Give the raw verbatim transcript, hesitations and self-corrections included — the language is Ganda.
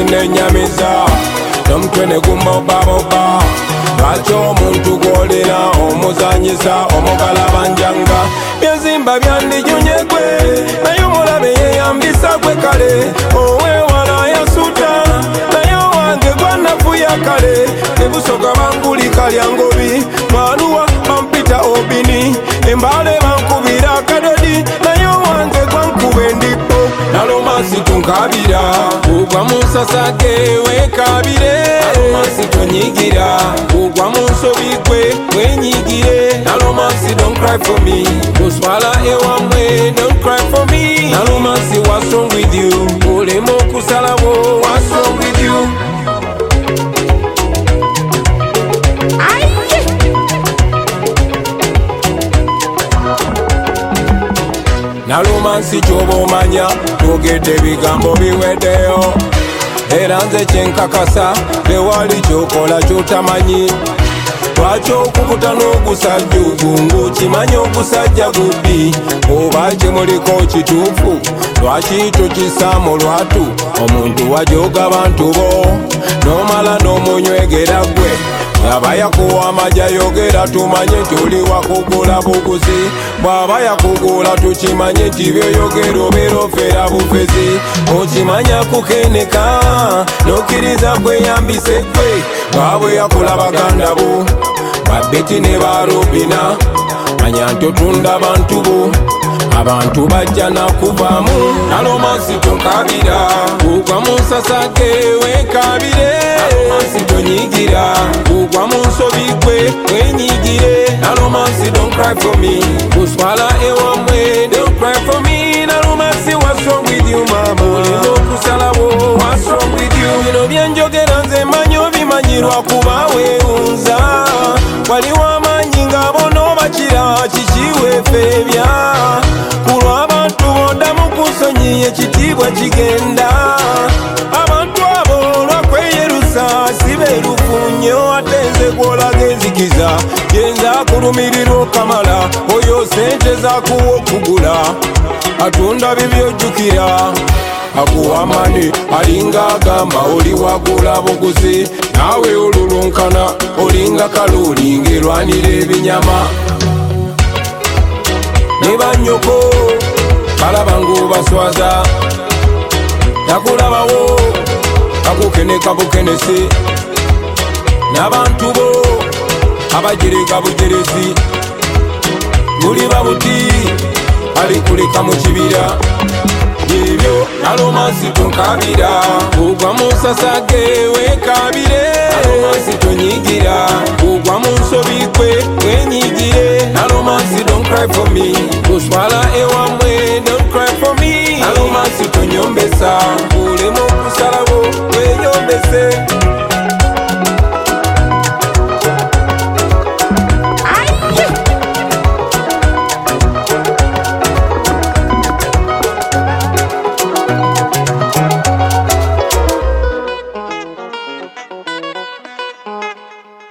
nenyamiza nomutwene gumobaboba lwaki omuntu gwolina omuzanyisa omugalabanjanga byezimba byandijunyegwe naye omulabe yeyambisa gwe kale owewala yasuta naye owange gwanafuya kale tebusoka bangulika lyangobi mwaluwa bampita obini embale bankubira kadodi naye owange gwankuba endipo nalomasi tunkabira kugwa munsasage wekabire nalomasi tonyigira kugwa munsobi gwe wenyigire nalomasi don't cry for me kuswala ewamwe don't cry for me nalomasi what's wrong with you olemo kusalawo what's wrong with you nalomansi kyobomanya togedde ebigambo biweddeyo era nze kyenkakasa tewali kyokola kyotamanyi lwaki okukuta n'ogusajja ogungu kimanya ogusajja gubbi oba kyemuliko kituufu lwaki tokisaamu lwatu omuntu wajoga bantu bo n'omala n'omunywegera gwe bw'aba yakuwa amajja yogera tumanye nti oli wakugula buguzi bw'aba yakugula tukimanye nti byoyogera obeera ofeera bufezi okimanya kukeneka n'okkiriza kweyambise gwe bwabwe yakula baganda bo babeti ne barobina manya nti otunda abantu bo abantu bajja nakuvaamu nalomasi tonkabira kugwa munsasage wekabire nalomasi tonyigira kugwa munsobi gwe wenyigire nalomasi don't cry for me kuswala ewamwe don't cry for me nalomasi what's wrong with you mama olina okusalawo what's wrong with you bino byenjogera nze manyi obimanyirwa kuba weewunza waliwo amanyi nga bono bakira kikiweefeebya kulw'abantu boddamu kunsonyi ekitiibwa kigenda abantu abo lwakweyerusa sibeerufu nnyo ate nze gw'olaga enzikiza genza kulumirirwa okamala oyo sente zakuwa okugula atunda bibyojjukira akuwa mani alinga agamba oli wagula buguzi naawe olulunkana olinga kaluuli ng'erwanira ebinyama ne bannyoko balaba ng'obaswaza nakulabawo kakukeneka bukenesi n'abantu bo abajereka bujerezi buliba buti alikuleka mu kibira ebyo nalomasi tonkabira kugwa munsasage wekabire nalomasi tonyigira kugwa munsobi gwe wenyigire nalomasi don't cry for me kuswala ewamwe